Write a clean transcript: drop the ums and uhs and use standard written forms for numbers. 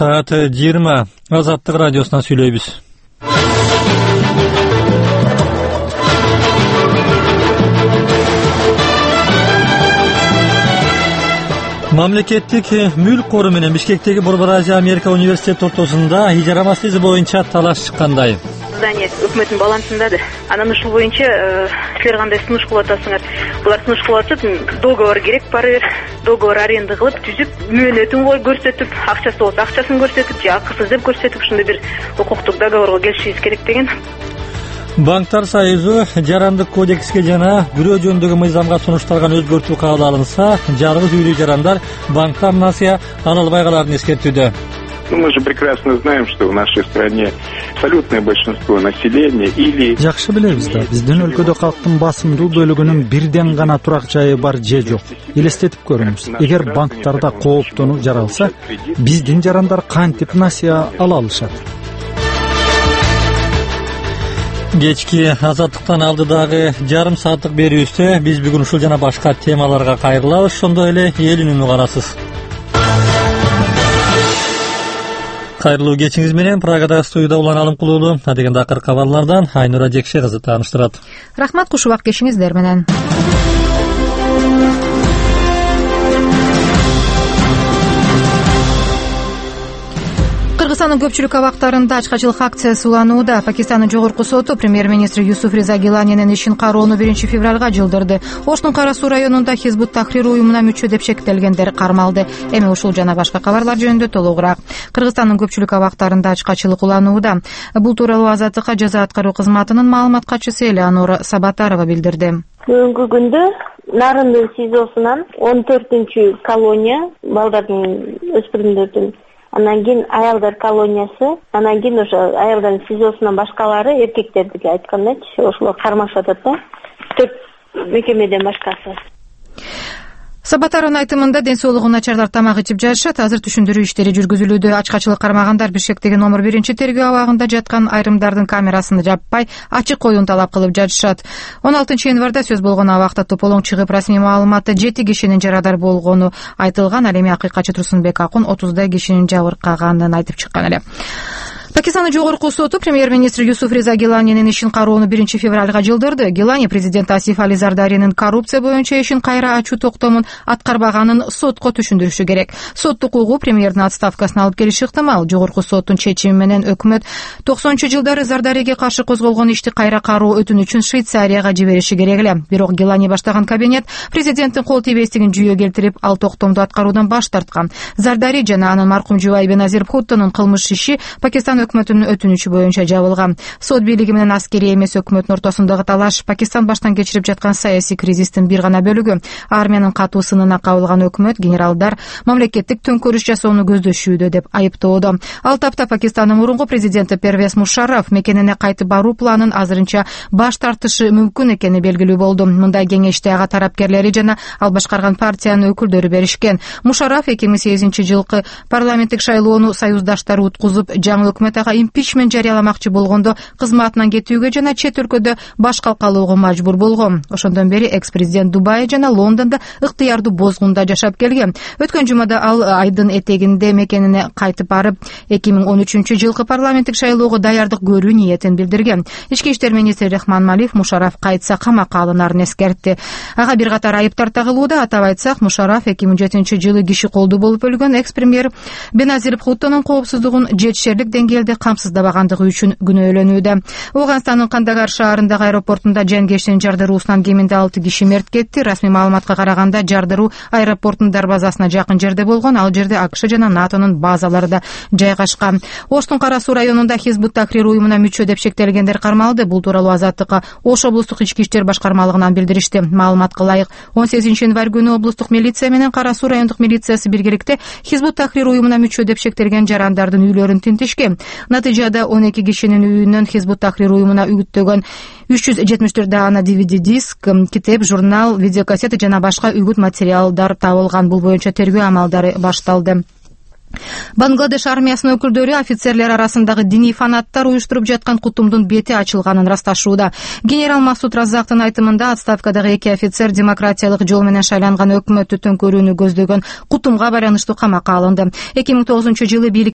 Саат 20 Азаттык радиосунан сүйлөйбүз. Мамлекеттик мүлк кору менен Бишкектеги Борбор Азия Америка университети ортосунда ижара маселеси боюнча талаш чыккандай. Здание өкмөттүн балансындадыр. Анан ушул боюнча силер кандай сунуш кылып атасыңар? Булар сунуш кылып атышат, договор керек бары бир. Договор аренда кылып, түзүп, мөөнөтүн көрсөтүп, акчасы болсо акчасын көрсөтүп, же акысыз деп көрсөтүп, ушундай бир укуктук договорго келишибиз керек деген. Банктар союзу жарандык кодекске жана бирөө жөнүндөгү мыйзамга сунушталган өзгөртүү кабыл алынса, жалгыз үйлүү жарандар банктан насыя ала албай каларын эскертүүдө. Мы же прекрасно знаем, что в нашей стране абсолютное большинство населения или... Жакшы билебиз да, биздин өлкөдө калктын басымдуу бөлүгүнүн бирден гана турак жайы бар же жок. Элестетип көрүңүз. Эгер банктарда кооптонуу жаралса, биздин жарандар кантип насыя ала алышат? Кечки Азаттыктан алдыдагы жарым сааттык берүүбүздө биз бүгүн ушул жана башка темаларга кайрылабыз. Ошондой эле эл үнүн угарасыз. Кайрылуу кечиңиз менен Прагада студияда Улан Алымкулуулу адегенде акыркы кабарлардан Айнура Жекше кызы тааныштырат. Рахмат, куш убак кешиңиздер менен. Кыргызстандын көпчүлүк абактарында ачкачылык акциясы уланууда. Пакистандын жогорку соту премьер-министри Юсуф Реза Гиланинин ишин кароону 1-февралга жылдырды. Оштун Кара Суу районунда Хизбут Тахрир уюмуна мүчө деп шектелгендер кармалды. Эми ушул жана башка кабарлар жөнүндө толугураак. Кыргызстандын көпчүлүк абактарында ачкачылык уланууда. Бул тууралуу Азаттыкка жаза аткаруу кызматынын маалымат катчысы Элеонора Сабатарова билдирди. Бүгүнкү күндө Нарынды СИЗОсунан 14-чү колония балдардын, өспүрүмдөрдүн, анан кийин аялдар колониясы, анан кийин ошо аялдардын СИЗОсунан башкалары эркектердики айткандачы, ошолор кармашып атат да. 4 мекемеден башкасы. Сабатаровдун айтымында ден соолугу начарлар тамак ичип жатышат. Азыр түшүндүрүү иштери жүргүзүлүүдө. Ачкачылык кармагандар Бишкектеги номер 1-тергөө абагында жаткан айрымдардын камерасын жаппай ачык коюун талап кылып жатышат. 16 январда сөз болгон абакта тополоң чыгып расмий маалыматта 7 кишинин жарадар болгону айтылган. Ал эми акыйкатчы Турсунбек Акун 30 кишинин жабыркаганын айтып чыккан эле. Пакистандын жогорку соту премьер-министр Юсуф Реза Гиланинин ишин кароону 1-февралга жылдырды. Гилани президент Асиф Али Зардаринин коррупция боюнча ишин кайра ачуу токтомун аткарбаганын сотко түшүндүрүшү керек. Соттук угуу премьердин отставкасына алып келиши ыктымал. Жогорку соттун чечими менен өкмөт 90-жылдары Зардариге каршы козголгон ишти кайра кароо өтүнүчүн Швейцарияга жибериши керек эле. Бирок Гилани баштаган кабинет президенттин кол тийбестигин жүйө келтирип, ал токтомду аткаруудан баш тарткан. Зардари жана анын маркум жубайы Беназир Бхуттонун кылмыш иши Пакистан өкмөтүнүн өтүнүчү боюнча жабылган. Сот бийлиги менен аскерий эмес өкмөттүн ортосундагы талаш Пакистан баштан кечирип жаткан саясий кризистин бир гана бөлүгү. Армиянын катуу сынына кабылган өкмөт генералдар мамлекеттик төңкөрүш жасоону көздөшүүдө деп айыптоодо. Ал тапта Пакистандын мурунку президенти Первез Мушарраф мекенине кайтып баруу планын азырынча баш тартышы мүмкүн экени белгилүү болду. Мындай кеңешти ага тарапкерлери жана ал башкарган партиянын өкүлдөрү беришкен. Мушарраф 2008-жылкы парламенттик шайлоону союздаштары уткузуп, жаңы өкмөт ага импичмент жарыяламакчы болгондо кызматынан кетүүгө жана чет өлкөдө баш калкалоого мажбур болгон. Ошондон бери экс-президент Дубай жана Лондондо ыктыярдуу бозгунда жашап келген. Өткөн жумада ал айдын этегинде мекенине кайтып барып, 2013-жылкы парламенттик шайлоого даярдык көрүү ниетин билдирген. Ички иштер министри Рахман Малиф Мушарраф кайтса камакка алынарын эскертти. Ага бир катар айыптар тагылууда. Атап айтсак, Мушарраф 2007-жылы киши колдуу болуп өлгөн экс-премьер Беназир Бхуттонун коопсуздугун жетишерлик деңгээлде камсыздабагандыгы үчүн күнөөлөнүүдө. Афганстандын Кандагар шаарындагы аэропортунда жанкештин жардыруусунан кеминде 6 киши мерт кетти. Расмий маалыматка караганда жардыруу аэропорттун дарбазасына жакын жерде болгон. Ал жерде АКШ жана НАТОнун базалары да жайгашкан. Оштун Кара Суу районунда Хизбут Тахрир уюмуна мүчө деп шектелгендер кармалды. Бул тууралуу Азаттыкка Ош облустук ички иштер башкармалыгынан билдиришти. Маалыматка ылайык 18 январь күнү облустук милиция менен Кара Суу райондук милициясы биргеликте Хизбут Тахрир уюмуна мүчө деп шектелген жарандардын үйлөрүн тинтишкен. Натыйжада 12 кишинин үйүнөн Хизбут Тахрир уюмуна үгүттөгөн 374 даана DVD диск, китеп, журнал, видеокассета жана башка үгүт материалдар табылган. Бул боюнча тергөө амалдары башталды. Бангладеш армиясынын өкүлдөрү офицерлер арасындагы диний фанаттар уюштуруп жаткан кутумдун бети ачылганын расташууда. Генерал Масуд Раззактын айтымында отставкадагы 2 офицер демократиялык жол менен шайланган өкмөттү төңкөрүүнү көздөгөн кутумга байланыштуу камакка алынды. 2009-жылы бийлик